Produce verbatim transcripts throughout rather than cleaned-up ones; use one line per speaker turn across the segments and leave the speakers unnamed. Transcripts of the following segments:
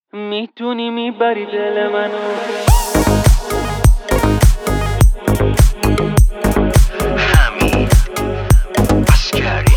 میتونی میبری دل منو.
حمید عسکری.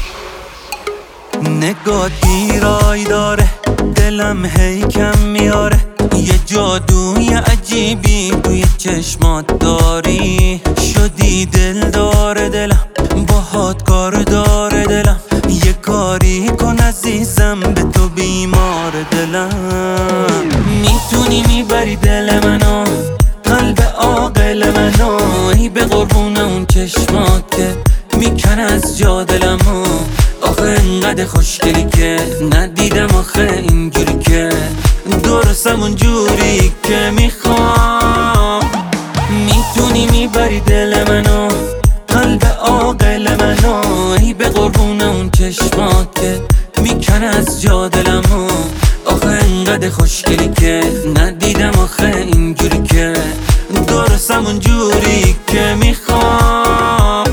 نگاه دیرای داره، دلم هی کم میاره، یه جادوی عجیبی توی چشمات داری. شدی دل داره دلم، باهات کار داره دلم، یه کاری کن عزیزم، به تو بیمار دلم. میتونی میبری دل منو، قلب عاقل منو، ای به قربون اون چشمات که میکن از جا دلمو. آخه انقدر خوشگلی که ندیدم آخه اینجوری که درستم اونجوری که میخوام. میتونی میبری دل منو، قلب عاقل منو، ای به قربون اون چشمات که میکن از جا دلمو. آخه انقدر خوشگلی که ندیدم آخه اینجوری که درستم اونجوری که میخوام.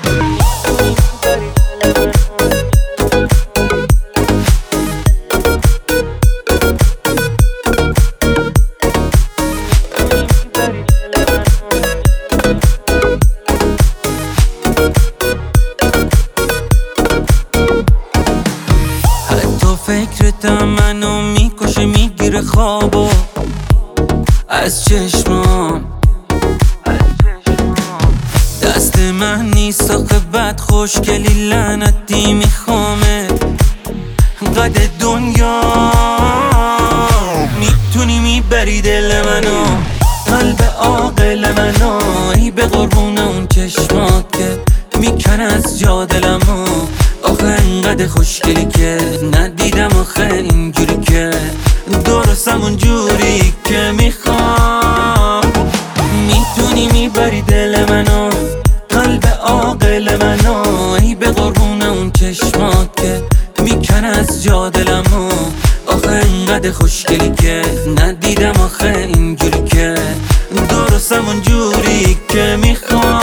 فکرتم منو میکشه، میگیره خوابو از چشمام. دست من نیست آخه بد خوشگلی لعنتی میخوامه قد دنیا. میتونی میبری دل منو، قلب عاقل منو، ای به قربون اون چشمات که میکن از جا دلمو. آخه انقدر خوشگلی که ندیدم آخه اینجوری که درستم اونجوری که میخوام. میتونی میبری دل منو، قلب عاقل منو، ای به قربون اون چشمات که میکن از جا دلمو. آخه انقدر خوشگلی که ندیدم آخه اینجوری که درستم اونجوری که میخوام.